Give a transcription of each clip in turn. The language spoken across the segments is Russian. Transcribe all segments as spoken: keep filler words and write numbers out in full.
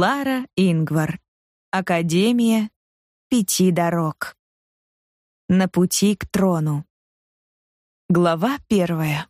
Лара Ингвар. Академия пяти дорог. На пути к трону. Глава первая.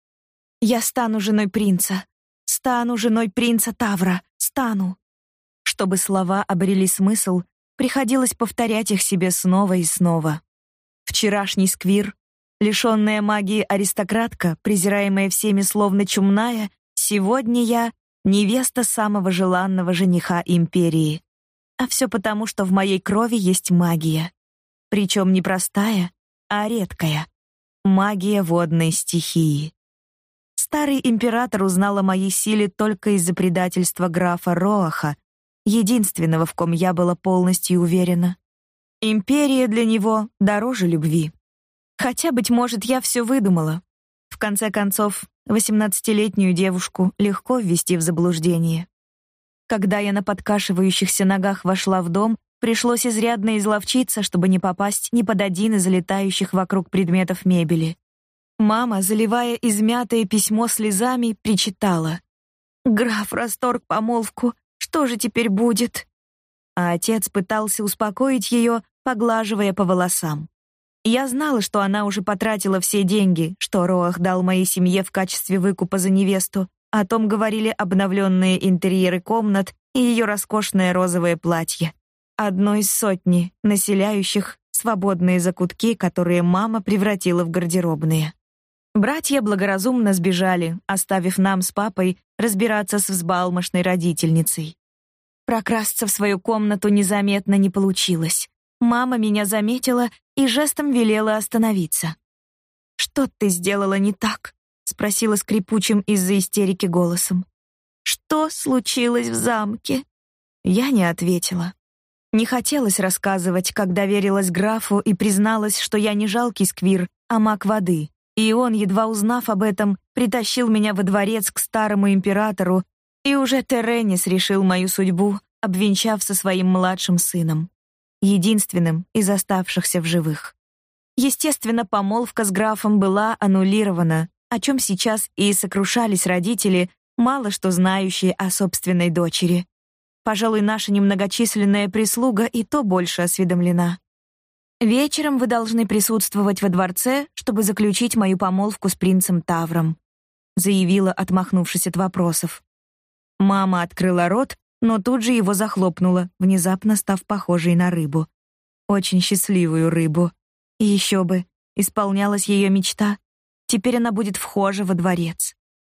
Я стану женой принца. Стану женой принца Тавра. Стану. Чтобы слова обрели смысл, приходилось повторять их себе снова и снова. Вчерашний сквир, лишённая магии аристократка, презираемая всеми словно чумная, сегодня я невеста самого желанного жениха империи. А все потому, что в моей крови есть магия. Причем не простая, а редкая. Магия водной стихии. Старый император узнал о моей силе только из-за предательства графа Роаха, единственного, в ком я была полностью уверена. Империя для него дороже любви. Хотя, быть может, я все выдумала. В конце концов, восемнадцатилетнюю девушку легко ввести в заблуждение. Когда я на подкашивающихся ногах вошла в дом, пришлось изрядно изловчиться, чтобы не попасть ни под один из летающих вокруг предметов мебели. Мама, заливая измятое письмо слезами, причитала: «Граф расторг помолвку, что же теперь будет?» А отец пытался успокоить ее, поглаживая по волосам. Я знала, что она уже потратила все деньги, что Роах дал моей семье в качестве выкупа за невесту. О том говорили обновленные интерьеры комнат и ее роскошное розовое платье. Одно из сотни населяющих свободные закутки, которые мама превратила в гардеробные. Братья благоразумно сбежали, оставив нам с папой разбираться с взбалмошной родительницей. Прокрасться в свою комнату незаметно не получилось. Мама меня заметила и жестом велела остановиться. «Что ты сделала не так?» — спросила скрипучим из-за истерики голосом. «Что случилось в замке?» Я не ответила. Не хотелось рассказывать, как доверилась графу и призналась, что я не жалкий сквир, а маг воды. И он, едва узнав об этом, притащил меня во дворец к старому императору, и уже Теренис решил мою судьбу, обвенчав со своим младшим сыном, единственным из оставшихся в живых. Естественно, помолвка с графом была аннулирована, о чем сейчас и сокрушались родители, мало что знающие о собственной дочери. Пожалуй, наша немногочисленная прислуга и то больше осведомлена. Вечером вы должны присутствовать во дворце, чтобы заключить мою помолвку с принцем Тавром, заявила, отмахнувшись от вопросов. Мама открыла рот, но тут же его захлопнула, внезапно став похожей на рыбу. Очень счастливую рыбу. И еще бы, исполнялась ее мечта. Теперь она будет вхожа во дворец.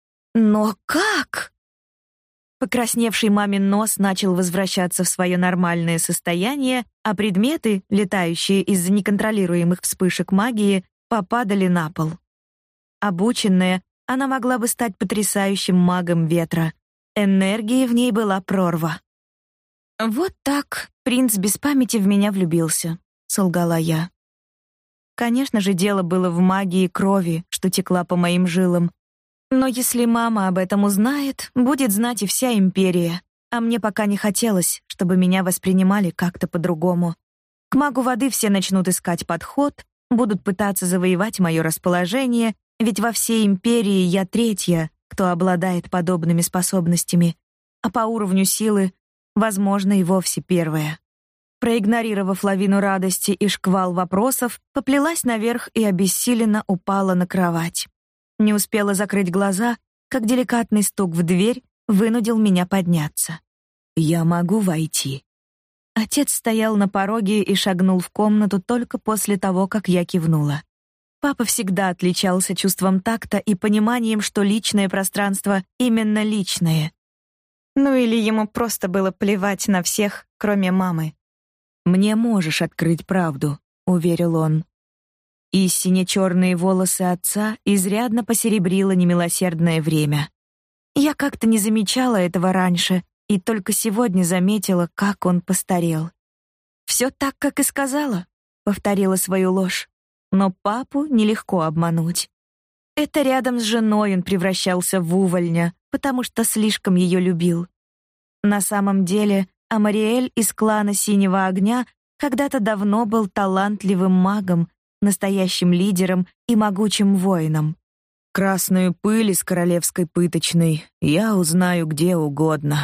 Но как? Покрасневший мамин нос начал возвращаться в свое нормальное состояние, а предметы, летающие из-за неконтролируемых вспышек магии, попадали на пол. Обученная, она могла бы стать потрясающим магом ветра. Энергии в ней была прорва. «Вот так принц без памяти в меня влюбился», — солгала я. Конечно же, дело было в магии крови, что текла по моим жилам. Но если мама об этом узнает, будет знать и вся империя. А мне пока не хотелось, чтобы меня воспринимали как-то по-другому. К магу воды все начнут искать подход, будут пытаться завоевать мое расположение, ведь во всей империи я третья, кто обладает подобными способностями, а по уровню силы, возможно, и вовсе первая. Проигнорировав лавину радости и шквал вопросов, поплелась наверх и обессиленно упала на кровать. Не успела закрыть глаза, как деликатный стук в дверь вынудил меня подняться. «Я могу войти?» Отец стоял на пороге и шагнул в комнату только после того, как я кивнула. Папа всегда отличался чувством такта и пониманием, что личное пространство именно личное. Ну или ему просто было плевать на всех, кроме мамы. «Мне можешь открыть правду», — уверил он. И сине-черные волосы отца изрядно посеребрило немилосердное время. Я как-то не замечала этого раньше, и только сегодня заметила, как он постарел. «Все так, как и сказала», — повторила свою ложь. Но папу нелегко обмануть. Это рядом с женой он превращался в увольня, потому что слишком ее любил. На самом деле, Амариэль из клана Синего Огня когда-то давно был талантливым магом, настоящим лидером и могучим воином. Красную пыль из королевской пыточной я узнаю где угодно.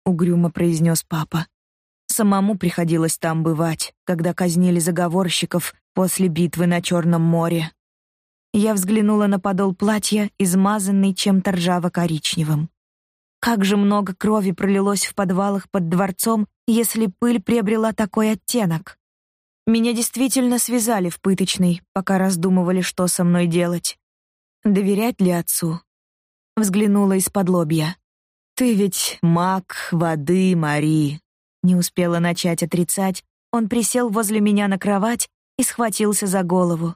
угрюмо произнес папа. Самому приходилось там бывать, когда казнили заговорщиков после битвы на Черном море. Я взглянула на подол платья, измазанный чем-то ржаво-коричневым. Как же много крови пролилось в подвалах под дворцом, если пыль приобрела такой оттенок. Меня действительно связали в пыточной, пока раздумывали, что со мной делать. Доверять ли отцу? Взглянула из-под лобья. Ты ведь маг воды, Мари. Не успела начать отрицать, он присел возле меня на кровать и схватился за голову.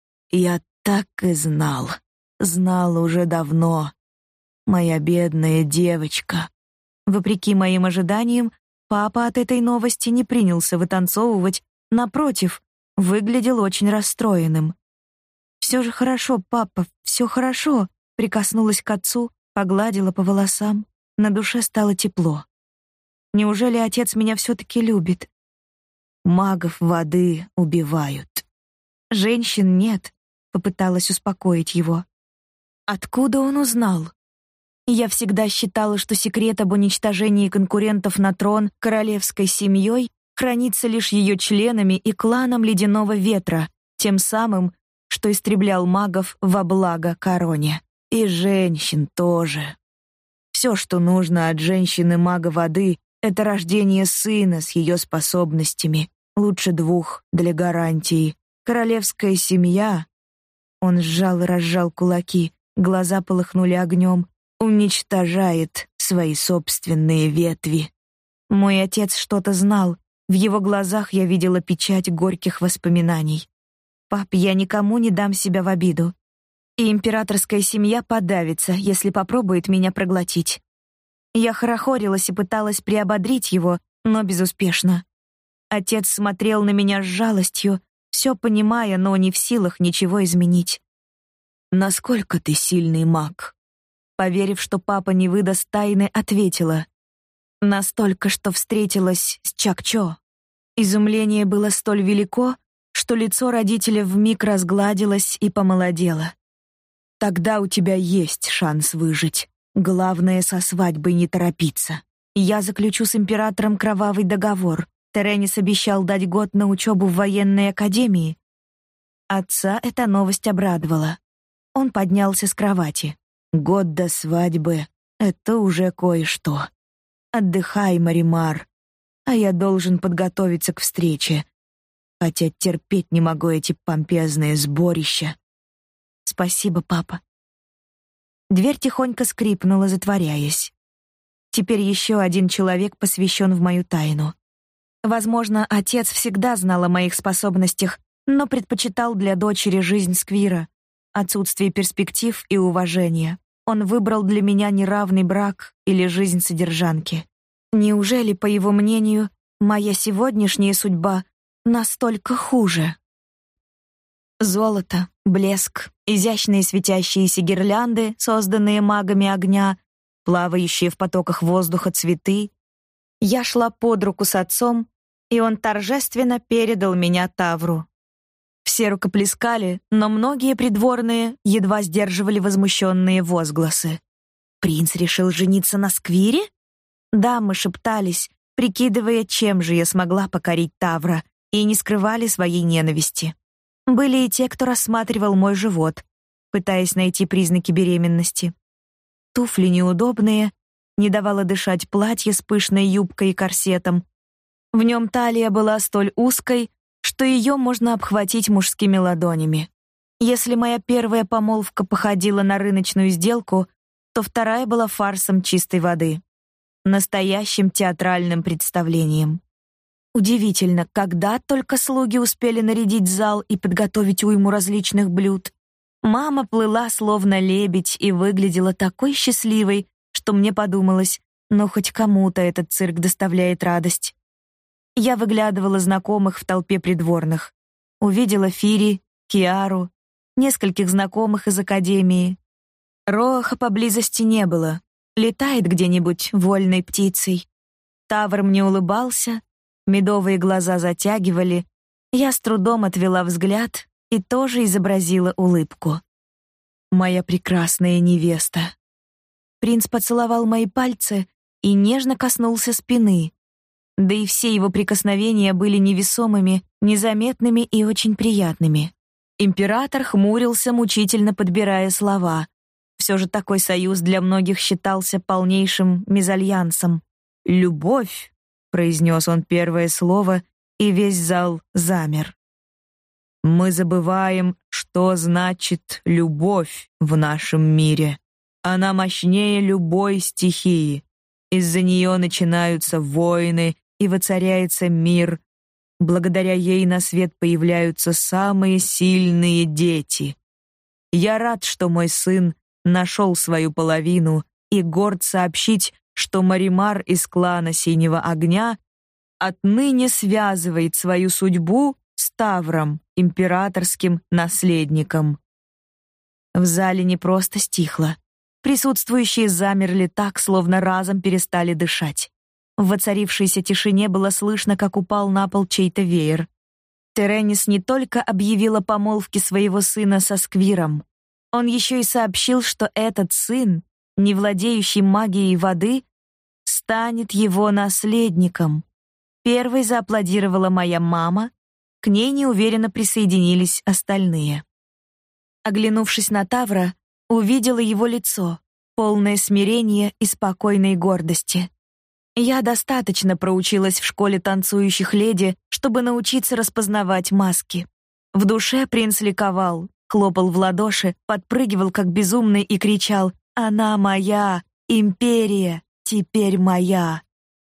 Я так и знал. Знал уже давно. Моя бедная девочка. Вопреки моим ожиданиям, папа от этой новости не принялся вытанцовывать, напротив, выглядел очень расстроенным. «Все же хорошо, папа, все хорошо», прикоснулась к отцу, погладила по волосам, на душе стало тепло. Неужели отец меня все-таки любит? Магов воды убивают. Женщин нет, попыталась успокоить его. Откуда он узнал? Я всегда считала, что секрет об уничтожении конкурентов на трон королевской семьей хранится лишь ее членами и кланом Ледяного Ветра, тем самым, что истреблял магов во благо короне. И женщин тоже. Все, что нужно от женщины-мага воды, это рождение сына с ее способностями, лучше двух для гарантии. Королевская семья. Он сжал и разжал кулаки, глаза полыхнули огнем, уничтожает свои собственные ветви. Мой отец что-то знал, в его глазах я видела печать горьких воспоминаний. Пап, я никому не дам себя в обиду. И императорская семья подавится, если попробует меня проглотить. Я хорохорилась и пыталась приободрить его, но безуспешно. Отец смотрел на меня с жалостью, все понимая, но не в силах ничего изменить. «Насколько ты сильный маг?» Поверив, что папа не выдаст тайны, ответила. «Настолько, что встретилась с Чакчо». Изумление было столь велико, что лицо родителя вмиг разгладилось и помолодело. «Тогда у тебя есть шанс выжить. Главное, со свадьбой не торопиться. Я заключу с императором кровавый договор. Теренис обещал дать год на учебу в военной академии». Отца эта новость обрадовала. Он поднялся с кровати. «Год до свадьбы — это уже кое-что. Отдыхай, Маримар, а я должен подготовиться к встрече. Хотя терпеть не могу эти помпезные сборища». «Спасибо, папа». Дверь тихонько скрипнула, затворяясь. Теперь еще один человек посвящен в мою тайну. Возможно, отец всегда знал о моих способностях, но предпочитал для дочери жизнь сквира, отсутствие перспектив и уважения. Он выбрал для меня неравный брак или жизнь содержанки. Неужели, по его мнению, моя сегодняшняя судьба настолько хуже? Золото, блеск, изящные светящиеся гирлянды, созданные магами огня, плавающие в потоках воздуха цветы. Я шла под руку с отцом, и он торжественно передал меня Тавру. Все рукоплескали, но многие придворные едва сдерживали возмущенные возгласы. «Принц решил жениться на сквире?» Дамы шептались, прикидывая, чем же я смогла покорить Тавра, и не скрывали своей ненависти. Были и те, кто рассматривал мой живот, пытаясь найти признаки беременности. Туфли неудобные, не давало дышать платье с пышной юбкой и корсетом. В нем талия была столь узкой, что ее можно обхватить мужскими ладонями. Если моя первая помолвка походила на рыночную сделку, то вторая была фарсом чистой воды, настоящим театральным представлением. Удивительно, когда только слуги успели нарядить зал и подготовить уйму различных блюд. Мама плыла словно лебедь и выглядела такой счастливой, что мне подумалось, ну хоть кому-то этот цирк доставляет радость. Я выглядывала знакомых в толпе придворных. Увидела Фири, Киару, нескольких знакомых из академии. Роаха поблизости не было. Летает где-нибудь вольной птицей. Тавр мне улыбался, медовые глаза затягивали. Я с трудом отвела взгляд и тоже изобразила улыбку. «Моя прекрасная невеста». Принц поцеловал мои пальцы, и нежно коснулся спины. Да и все его прикосновения были невесомыми, незаметными и очень приятными. Император хмурился, мучительно подбирая слова. Все же такой союз для многих считался полнейшим мезальянсом. «Любовь», — произнес он первое слово, и весь зал замер. «Мы забываем, что значит любовь в нашем мире. Она мощнее любой стихии. Из-за нее начинаются войны, и воцаряется мир. Благодаря ей на свет появляются самые сильные дети. Я рад, что мой сын нашел свою половину, и горд сообщить, что Маримар из клана Синего Огня отныне связывает свою судьбу с Тавром, императорским наследником». В зале не просто стихло. Присутствующие замерли так, словно разом перестали дышать. В воцарившейся тишине было слышно, как упал на пол чей-то веер. Теренис не только объявил о помолвке своего сына со Сквиром, он еще и сообщил, что этот сын, не владеющий магией воды, станет его наследником. Первой зааплодировала моя мама, к ней неуверенно присоединились остальные. Оглянувшись на Тавра, увидела его лицо, полное смирения и спокойной гордости. Я достаточно проучилась в школе танцующих леди, чтобы научиться распознавать маски. В душе принц ликовал, хлопал в ладоши, подпрыгивал как безумный и кричал: «Она моя! Империя! Теперь моя!»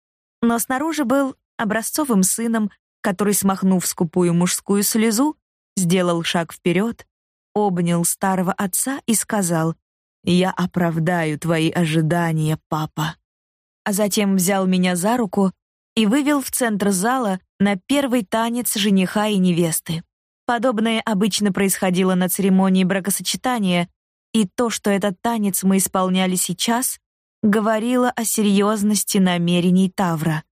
Но снаружи был образцовым сыном, который, смахнув скупую мужскую слезу, сделал шаг вперед, обнял старого отца и сказал: «Я оправдаю твои ожидания, папа». А затем взял меня за руку и вывел в центр зала на первый танец жениха и невесты. Подобное обычно происходило на церемонии бракосочетания, и то, что этот танец мы исполняли сейчас, говорило о серьезности намерений Тавра.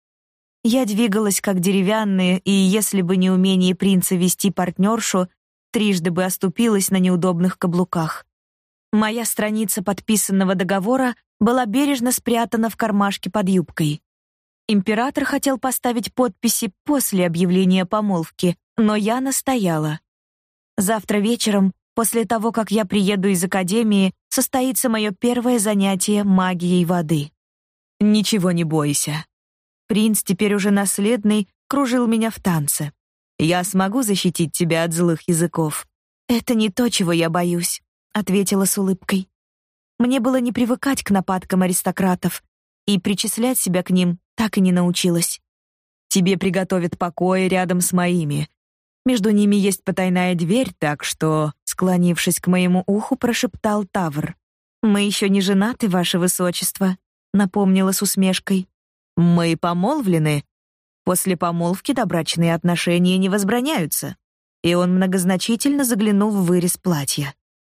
Я двигалась как деревянная, и если бы не умение принца вести партнершу, трижды бы оступилась на неудобных каблуках. Моя страница подписанного договора была бережно спрятана в кармашке под юбкой. Император хотел поставить подписи после объявления помолвки, но я настояла. Завтра вечером, после того, как я приеду из академии, состоится мое первое занятие магией воды. Ничего не бойся. Принц, теперь уже наследный, кружил меня в танце. Я смогу защитить тебя от злых языков. Это не то, чего я боюсь, ответила с улыбкой. Мне было не привыкать к нападкам аристократов, и причислять себя к ним так и не научилась. Тебе приготовят покои рядом с моими. Между ними есть потайная дверь, так что, склонившись к моему уху, прошептал Тавр. Мы еще не женаты, ваше высочество, напомнила с усмешкой. Мы помолвлены. После помолвки добрачные отношения не возбраняются. И он многозначительно заглянул в вырез платья.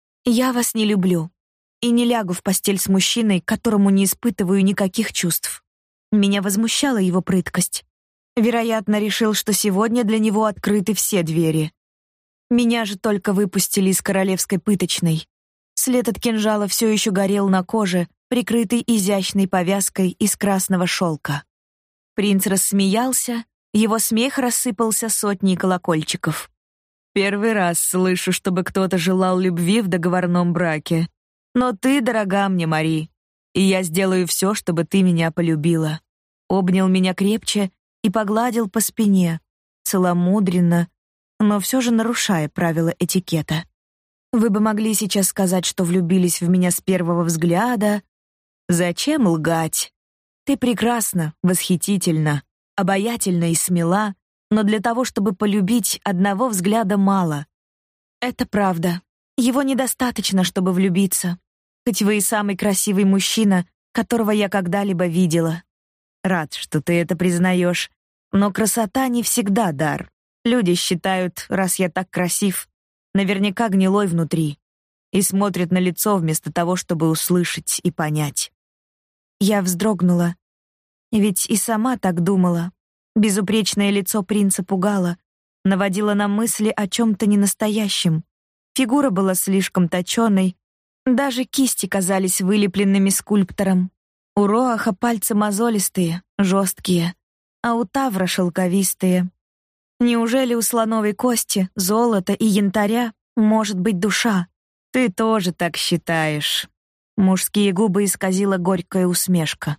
Я вас не люблю и не лягу в постель с мужчиной, к которому не испытываю никаких чувств. Меня возмущала его прыткость. Вероятно, решил, что сегодня для него открыты все двери. Меня же только выпустили из королевской пыточной. След от кинжала все еще горел на коже, прикрытый изящной повязкой из красного шелка. Принц рассмеялся, его смех рассыпался сотней колокольчиков. Первый раз слышу, чтобы кто-то желал любви в договорном браке. Но ты дорога мне, Мари, и я сделаю все, чтобы ты меня полюбила. Обнял меня крепче и погладил по спине, целомудренно, но все же нарушая правила этикета. Вы бы могли сейчас сказать, что влюбились в меня с первого взгляда. Зачем лгать? Ты прекрасна, восхитительна, обаятельна и смела, но для того, чтобы полюбить, одного взгляда мало. Это правда. Его недостаточно, чтобы влюбиться. Хоть вы и самый красивый мужчина, которого я когда-либо видела. Рад, что ты это признаешь. Но красота не всегда дар. Люди считают, раз я так красив, наверняка гнилой внутри, и смотрят на лицо вместо того, чтобы услышать и понять. Я вздрогнула. Ведь и сама так думала. Безупречное лицо принца пугало, наводило на мысли о чем-то ненастоящем. Фигура была слишком точёной, даже кисти казались вылепленными скульптором. У Роаха пальцы мозолистые, жесткие, а у Тавра шелковистые. Неужели у слоновой кости, золота и янтаря может быть душа? Ты тоже так считаешь. Мужские губы исказила горькая усмешка.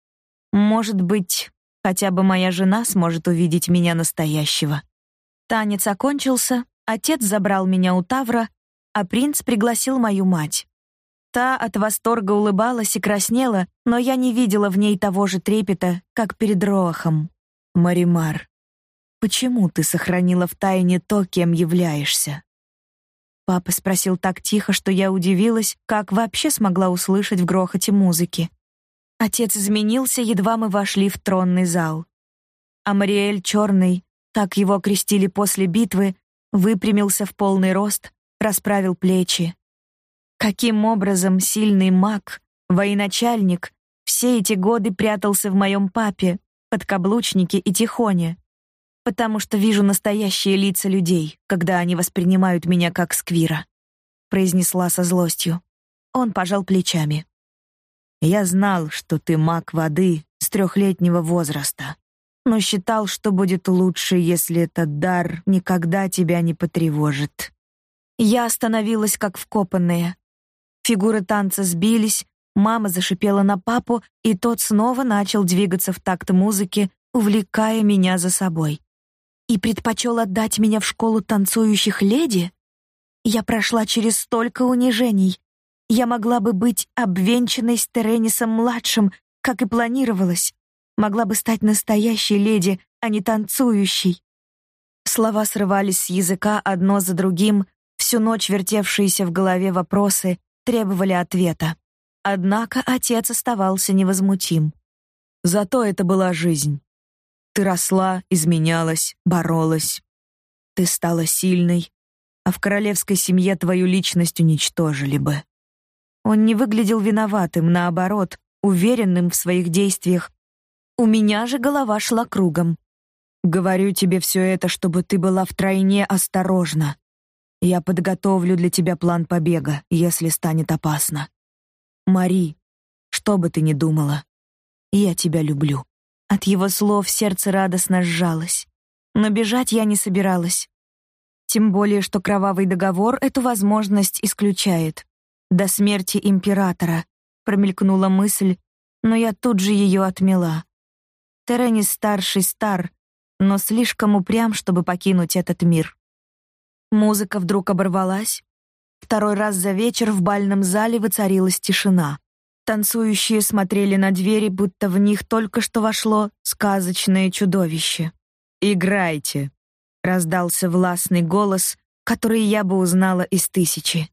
Может быть, хотя бы моя жена сможет увидеть меня настоящего. Танец окончился, отец забрал меня у Тавра, а принц пригласил мою мать. Та от восторга улыбалась и краснела, но я не видела в ней того же трепета, как перед Роахом. Маримар, почему ты сохранила в тайне то, кем являешься? Папа спросил так тихо, что я удивилась, как вообще смогла услышать в грохоте музыки. Отец изменился, едва мы вошли в тронный зал. Амариэль Черный, так его окрестили после битвы, выпрямился в полный рост, расправил плечи. Каким образом сильный маг, военачальник, все эти годы прятался в моем папе, подкаблучнике и тихоне? Потому что вижу настоящие лица людей, когда они воспринимают меня как сквира, произнесла со злостью. Он пожал плечами. Я знал, что ты маг воды с трехлетнего возраста, но считал, что будет лучше, если этот дар никогда тебя не потревожит. Я остановилась как вкопанная. Фигуры танца сбились, мама зашипела на папу, и тот снова начал двигаться в такт музыки, увлекая меня за собой. И предпочел отдать меня в школу танцующих леди? Я прошла через столько унижений. Я могла бы быть обвенчанной с Теренисом-младшим, как и планировалось. Могла бы стать настоящей леди, а не танцующей. Слова срывались с языка одно за другим, всю ночь вертевшиеся в голове вопросы требовали ответа. Однако отец оставался невозмутим. Зато это была жизнь. Ты росла, изменялась, боролась. Ты стала сильной, а в королевской семье твою личность уничтожили бы. Он не выглядел виноватым, наоборот, уверенным в своих действиях. У меня же голова шла кругом. Говорю тебе все это, чтобы ты была втройне осторожна. Я подготовлю для тебя план побега, если станет опасно. Мари, что бы ты ни думала, я тебя люблю. От его слов сердце радостно сжалось. Но бежать я не собиралась. Тем более, что кровавый договор эту возможность исключает. До смерти императора промелькнула мысль, но я тут же ее отмела. Теренис-старший стар, но слишком упрям, чтобы покинуть этот мир. Музыка вдруг оборвалась. Второй раз за вечер в бальном зале воцарилась тишина. Танцующие смотрели на двери, будто в них только что вошло сказочное чудовище. «Играйте!» — раздался властный голос, который я бы узнала из тысячи.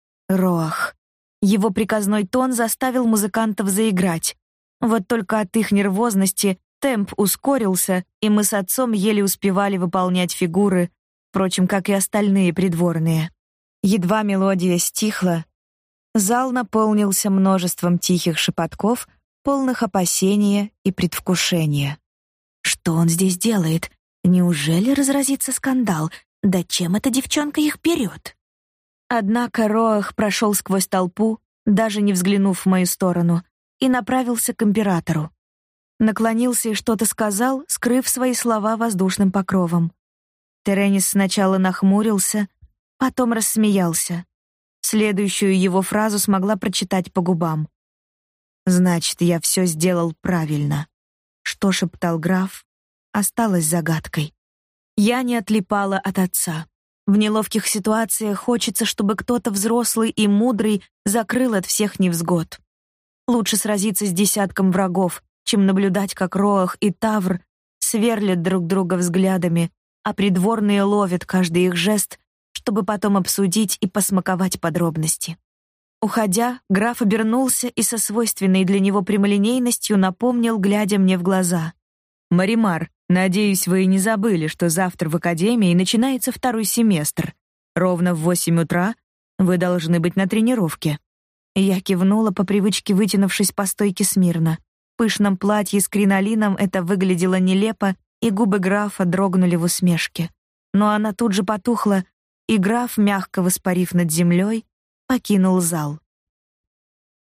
Роах. Его приказной тон заставил музыкантов заиграть. Вот только от их нервозности темп ускорился, и мы с отцом еле успевали выполнять фигуры, впрочем, как и остальные придворные. Едва мелодия стихла, зал наполнился множеством тихих шепотков, полных опасения и предвкушения. Что он здесь делает? Неужели разразится скандал? Да чем эта девчонка их берет? Однако Роах прошел сквозь толпу, даже не взглянув в мою сторону, и направился к императору. Наклонился и что-то сказал, скрыв свои слова воздушным покровом. Теренис сначала нахмурился, потом рассмеялся. Следующую его фразу смогла прочитать по губам. «Значит, я все сделал правильно». Что шептал граф, осталось загадкой. Я не отлипала от отца. В неловких ситуациях хочется, чтобы кто-то взрослый и мудрый закрыл от всех невзгод. Лучше сразиться с десятком врагов, чем наблюдать, как Роах и Тавр сверлят друг друга взглядами, а придворные ловят каждый их жест, чтобы потом обсудить и посмаковать подробности. Уходя, граф обернулся и со свойственной для него прямолинейностью напомнил, глядя мне в глаза: «Маримар, надеюсь, вы не забыли, что завтра в академии начинается второй семестр. Ровно в восемь утра вы должны быть на тренировке». Я кивнула, по привычке вытянувшись по стойке смирно. В пышном платье с кринолином это выглядело нелепо, и губы графа дрогнули в усмешке. Но она тут же потухла, и граф, мягко воспарив над землей, покинул зал.